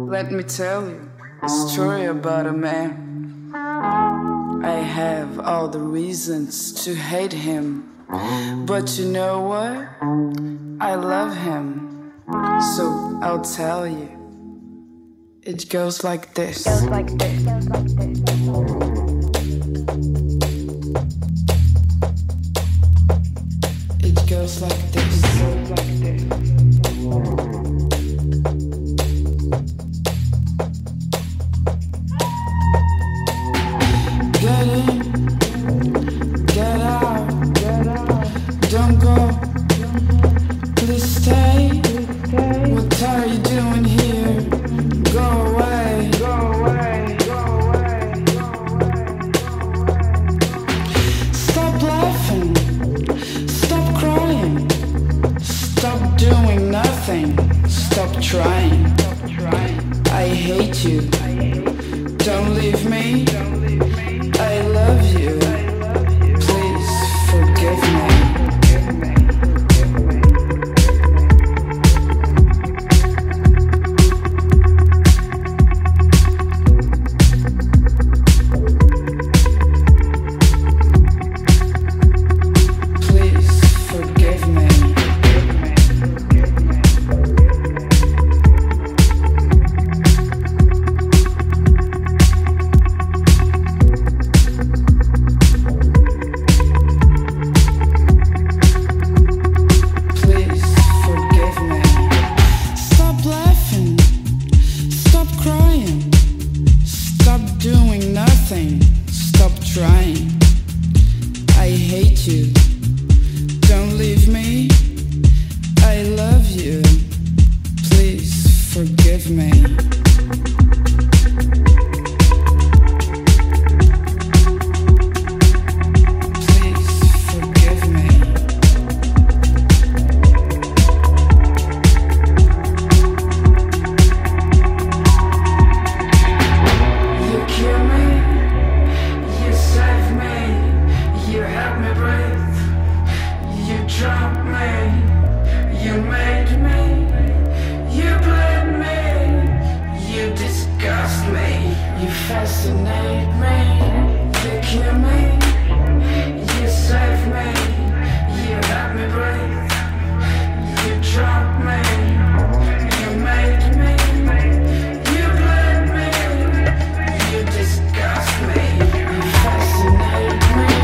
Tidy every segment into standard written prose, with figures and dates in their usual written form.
Let me tell you a story about a man. I have all the reasons to hate him, but you know what? I love him, so I'll tell you. It goes like this. It goes like this. Get in, get out, don't go, please stay. What are you doing here? Go away, go away, go away, go away. Stop laughing, stop crying, stop doing nothing, stop trying. I hate you, don't leave me. I love you. Please forgive me. Please forgive me. Stop trying. I hate you. Don't leave me. I love you. Please forgive me. You made me, you bled me, you disgust me, you fascinate me, you kill me, you save me, you help me breathe, you drop me, you made me, you bled me, you disgust me, you fascinate me.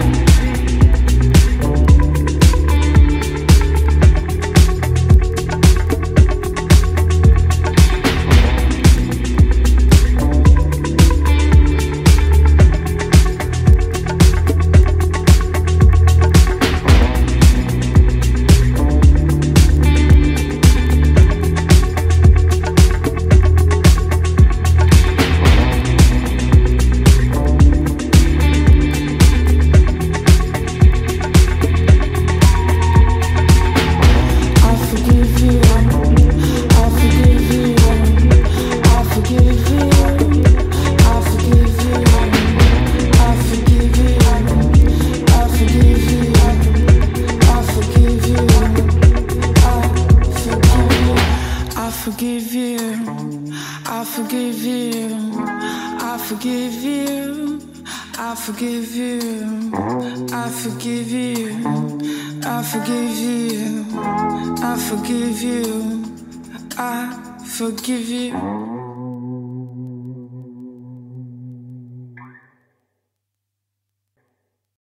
I forgive you, I forgive you, I forgive you, I forgive you, I forgive you, I forgive you, I forgive you.